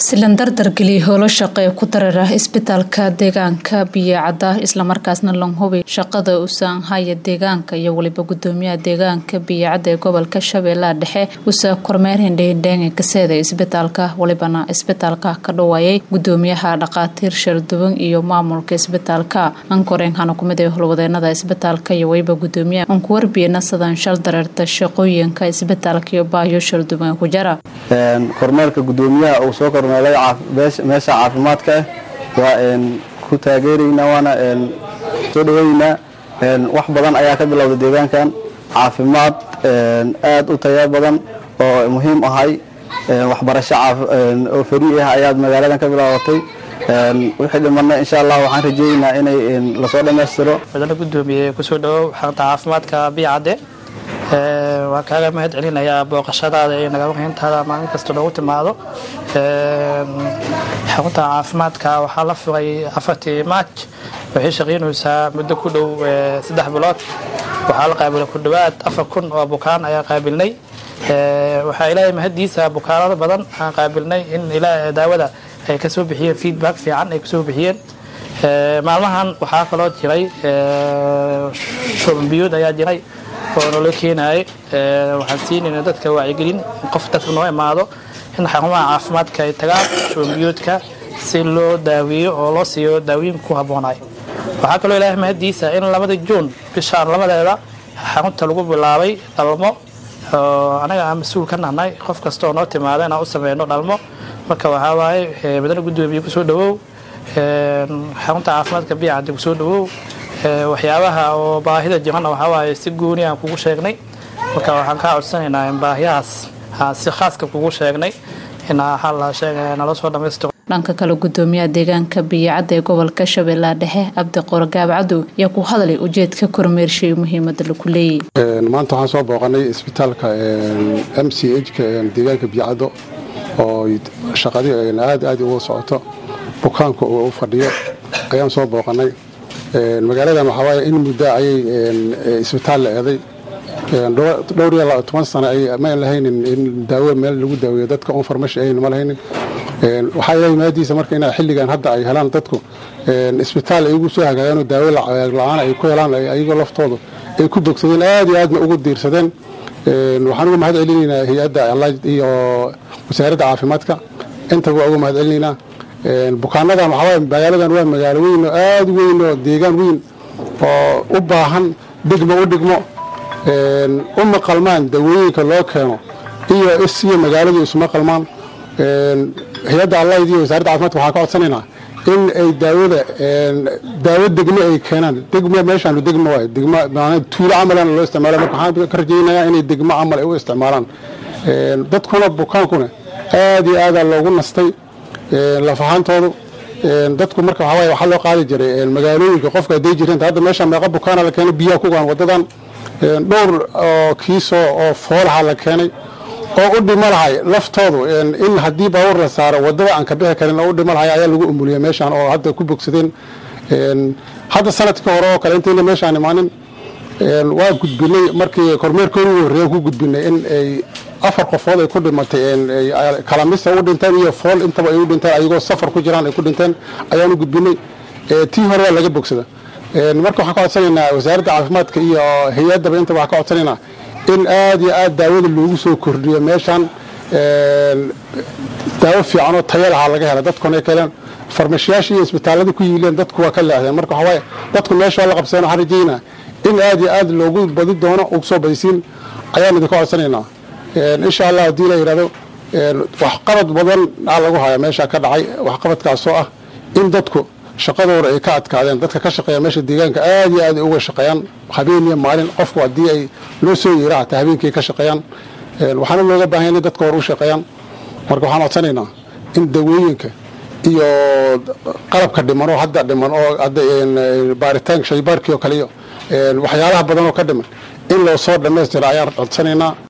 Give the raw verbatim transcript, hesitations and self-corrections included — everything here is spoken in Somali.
silandar dargeli howlo shaqo ku darara isbitaalka deegaanka Biyacada isla markaasna loo hubay shaqada u saanhaya deegaanka iyo waliba gudoomiyaha deegaanka Biyacada ee gobolka Shabeellaha Dhexe uu kormeerin dheendheen ka seeday isbitaalka walibana isbitaalka ka dhawaayay gudoomiyaha dhaqaatiir sharduwan iyo maamulka isbitaalka ankoreen hana kumid howlwadeenada isbitaalka iyo wayba gudoomiyaha aan ku warbiyana sadan shal dararta shaqooyinka isbitaalka iyo baahiyo sharduwan ku jira een kormeerka gudoomiyaha oo soo kormeelay meesha caafimaadka waa een ku taageerayna waana een soo dhaweeyna een wax badan ayaa ka bilowday deegaankan caafimaad een aad u tayo badan oo muhiim ahay een waxbarasho oo fariiq ah ayaa magaalada ka bilowday een wixii dhimanay insha Allah waxaan rajaynaynaa inay la soo dhameystiro wadana gudoomiyaha ku soo dhaw xarunta caafimaadka Biyacada ee waa kaaga mahad celinayaa booqashadaada ee naga waqtiintaada maalin kasta loogu timaado ee xarunta caafimaadka waxa la furay afartii March waxay shaqeynaysaa muddo ku dhow saddex bilood waxa la qaabilay ku dhawaad afar kun oo bukaan ayaa qaabilnay ee waxa ilaahay mahadiisa bukaanada badan aan qaabilnay in ilaa daawada ay ka soo bixiyeen feedback fiican ay ka soo bixiyeen ee maalmahan waxa kaloo jiray ee shubbiyood ayaa jiray oo loo keenay ee waxaan siinayna dadka wacyigelin qof dadka noo imaado in xarumaha caafimaadka ay tagaan shubbiyoodka si loo daaweeyo oo loo siiyo daaweyn ku haboonay waxa kaloo ilaahay mahadiisa in labada June bishaan labadeeda xarunta lagu bilaabay dhalmo oo anaga aan mas'uul ka nahay qof kasta oo noo timaado inaan u sameeyno dhalmo marka waxa waaye badana gudoomiyaha ku soo dhawow ee xarunta caafimaadka Biyacada ku soo dhawow waxyaabaha oo baahida jirana waxa waaye si gooni ah kugu sheegnay marka waxaan ka codsanaynaa in baahiyaas si khaas ah kugu sheegnay in hal la sheegay nala soo dhameystiro dhanka kale gudoomiyaha deegaanka Biyacada ee gobolka Shabeellaha Dhexe Abdiqoor Gaabcado ayaa ku hadlay ujeedka kormeershay muhiimada la kuleeyay een maanta waxaan soo booqanay isbitaalka M C H ka deegaanka Biyacada oo shaqadii aad aad ugu socoto bukaanka oo u fadhiyo ayaan soo booqanay een magaalada waxa waaye in muddo ay isbitaal leeyahay een dhowr iyo toban sano ay ma lahaynin in daawo meel lagu daaweeyo dadka oo farmash ay ma lahaynin een waxa ay maadiisa marka in xilligan hadda ay helaan dadku een isbitaal ay ugu soo hagaagano daawo la'aan ay ku helaan ayaga laftooda ay ku bogsadeen aad iyo aad ugu diirsadeen een waxaan ugu mahad celinaynaa hay'adda Allah iyo wasaaradda caafimaadka inta ugu mahad celinaynaa een bukaanada waxa way magaaladan waa magaalo weyn oo aad weyn oo deegaan weyn oo u baahan degmo u degmo een uma qalmaan dawooyinka loo keeno iyo isiga magaalada isma qalmaan een hay'adda Allah iyo wasaaradda caafimaadka waxa ka codsanaynaa in ay daawada een daawo degmo ay keenaan degmo meeshan degmo way degmo maana tuulo amalan loo isticmaalo marka waxaan ka rajaynayaa in degmo amal ay u isticmaalaan een dadkuna bukaankuna aad iyo aad loogu nastay la faahantoodu dadku marka waxa way waxa loo qaadi jiray magaalooyinka qofka ay jireen hadda meesha meeqa bukaan la keenay biyo ku gaan wadadan dhowr kiiso oo foolaha la keenay oo u dhimalahay laftoodu in hadii baawar la saaro wadada aan ka bixi karin oo u dhimalahay ayaa lagu umuliyay meeshan oo hadda ku bogsadeen hadda sanadka hore oo kale intii meeshan imaanin waa gudbinay markii kormeerkoodu horeeyay ku gudbinay in ay afar qofood ay ku dhimatay ee kala mid ah u dhinteen iyo fool intaba ay u dhinteen ayagoo safar ku jiraan ay ku dhinteen ayaan gudbinay ee tii hore laga bogsada ee marka waxa ka codsanaynaa wasaaradda caafimaadka iyo hay'adda inta waxa ka codsanaynaa in aad iyo aad daawada loogu soo kordhiyo meeshan ee daawo fiican oo tayo laha laga helo dadkuna ay keenan farmashiyaasha iyo isbitaalada ku yiileen dadku waa ka leexdeen marka waxa way dadku meesha la qabsano xarijiina in aad iyo aad loogu badi doono oo soo baysiin ayaan idin ka codsanaynaa إن شاء الله دينا يرادو وحقبض بدن على جوها ماشى كدعي وحقبض كعصاء إن دتكو شقادو رأيكات كعدين دتك كشقيا ماشى الديجان كآدي آدي هو شقيان خبيني مالين قفوا الدي لوسو يراع تهبين كي كشقيان وحنا لو جب هني دتكو روش شقيان مركو حنا ثانينا إن دوينك iyo qalabka dhimano hadda dhimano ee baaritaan shay baarkiyo kaliyo ee waxyaalaha badan oo ka dhiman in loo soo dhameystiro ayaan codsanayna